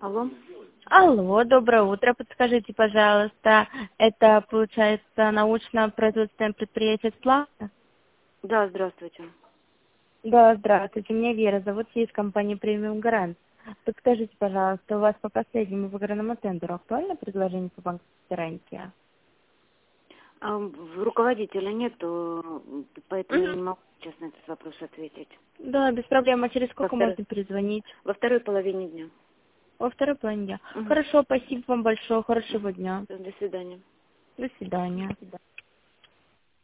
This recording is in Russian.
Алло. Алло, доброе утро. Подскажите, пожалуйста, это, получается, научно-производственное предприятие «Сплавка»? Да, здравствуйте. Да, здравствуйте. Меня Вера зовут, я из компании «Премиум Гарант». Подскажите, пожалуйста, у вас по последнему выигранному тендеру актуально предложение по банковской гарантии? Руководителя нету, поэтому я Мгм. не могу сейчас на этот вопрос ответить. Да, без проблем. А через Во, сколько втор- можно перезвонить? Во второй половине дня. Во второй половине дня. Мгм. Хорошо, спасибо вам большое. Хорошего дня. Всё, до свидания. До свидания.